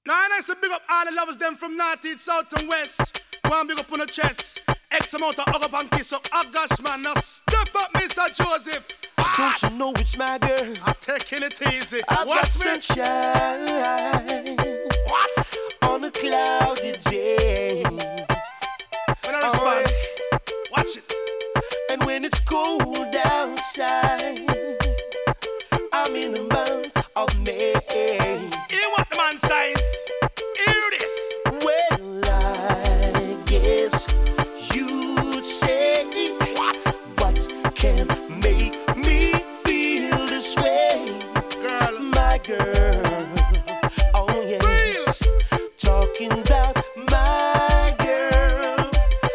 Now I say big up all the lovers them from north, east, south and west. One big up on the chest. X amount of hug up and kiss up. Oh gosh man, now step up Mr. Joseph. Don't you know it's my girl? I'm taking it easy. I've got Watch me. sunshine. What? On a cloudy day. When I respond, watch it. And when it's cold outside, I'm in the month of May. Hear what the man says. Hear this. Well, I guess you'd say what can make me feel this way, Girl, my girl. Oh yes, real. talking about my girl,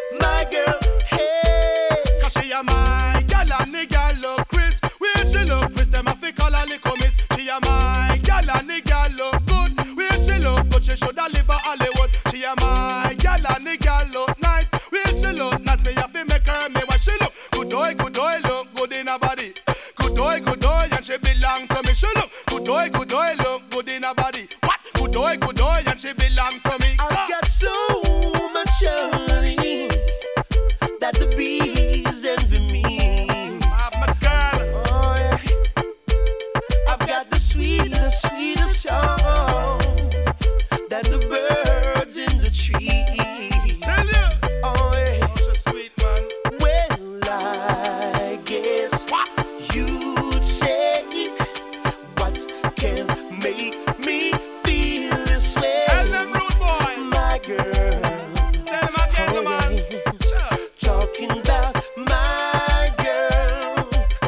hey. Cause she a my gal and the gal look Chris. Where she look Chris, them a fi call her little miss. She a my gal and the gal look good. Where she look good, she shoulda live a Hollywood. She a my gal and the gal look nice. Where she look not me a fi make her me what she look. Good boy, look good in her body. Good boy, and she belong to me. She look good boy, look good in her body. What? Good boy, and she belong to me. I've got so much honey that the bees envy me. My girl. Oh yeah, I've got the sweetest song that the birds in the tree. Tell you. Oh yeah, Oh, she's sweet, man. well I guess What? you'd say what can make me feel this way, Tell them rude boy. my girl. Tell them again, Oh, man. yeah. Sure. Talking about my girl,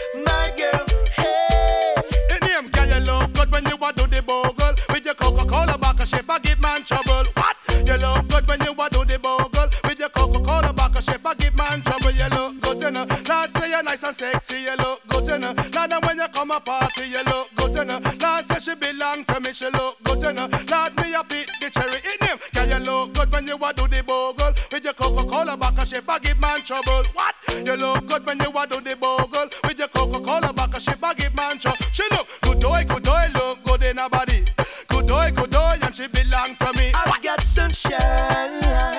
hey. The name can you look good when you a do the bogle with your Coca-Cola back a shape, I give man trouble. What? You look good when you a do the bogle with your Coca-Cola back a shape, I give man trouble. You look good, you know. Lord say you're nice and sexy, you look good, you know. Lord, and when you come a party, you look good, you know. Lord say she belong to me, she look good, you know. Lord, me a pick the cherry in him. Can you look good when you a do the bogle with your Coca-Cola back a shape, I give man trouble. What? You look good when you a do the bogle with your Coca-Cola back a shape, I give man trouble. She look good, look good in her body. Good boy, and she belong to me. I've got sunshine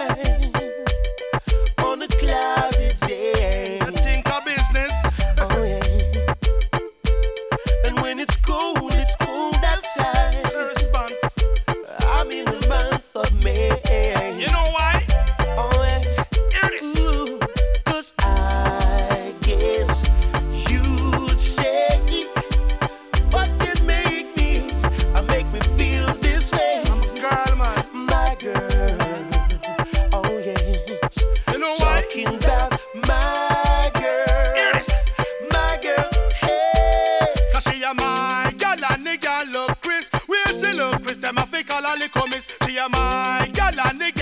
on a cloudy day. You think of business? Oh yeah. And when it's cold outside, Response. I'm in the month of May. You know why? Oh yeah. Hear this. Ooh, 'cause I guess you'd say what can make me feel this way, Girl, man. my girl. Oh yes. You know why? Talking about my Hear girl, this. hey. Cause she a my gal and the gal look Chris. Where she look Chris, them a fi call her little miss. She a my gal and the